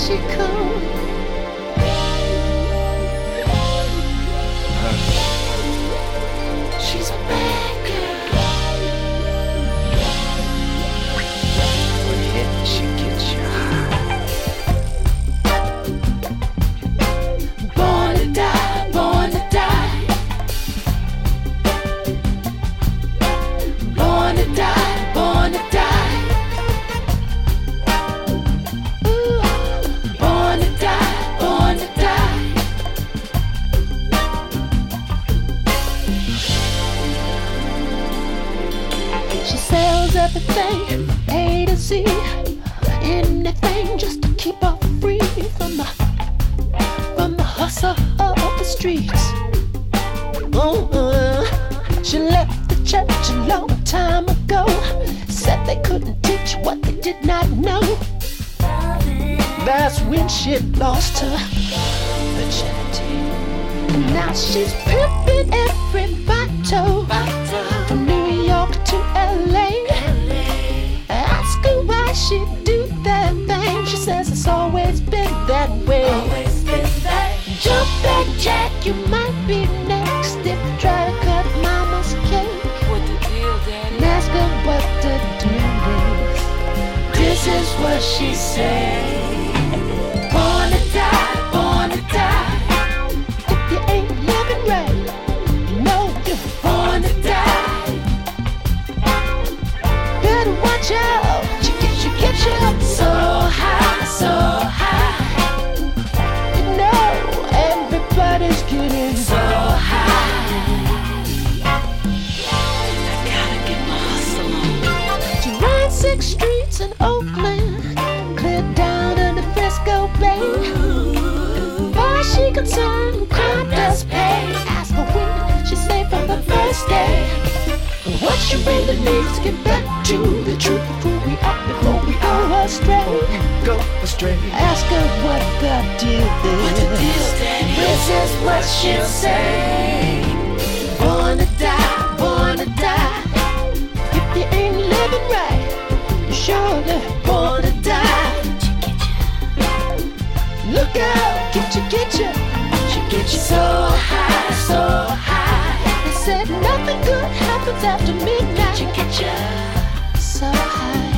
she come. She's a bad girl. When you hit, she gets you. Born to die, born to die. Born to die, born to die. Ooh. Born to die, born to die. She sells everything, A to Z, anything just to keep her free from the hustle of the streets. She left the church a long time ago. Said they couldn't teach what they did not know. That's when she lost her virginity. And now she's pimping every bottle from New York to LA. Ask her why she do that thing. She says it's always been that way. Jump that jack, you might be next if you try to cut mama's cake. What the deal, Daddy? And ask her what the deal is. This is what she said. Born to die, born to die. If you ain't living right, you know you're born to die. Better watch out, you get you up so high, so high. You know everybody's getting so high. I gotta get my hustle on. She ran 6 streets in Oakland, cleared down to the Frisco Bay. Far as she concerned, crime does pay. Ask her when she say from the first day. What she really needs to get back to the truth of who we are before we go astray. Go astray. Ask her what the deal is. What the deal, Daddy? This is what she'll say. Born to die, born to die. If you ain't living right, you're surely born to die. Look out, get you. She gets you so high, so high. They said nothing good happens after midnight. She get you so high.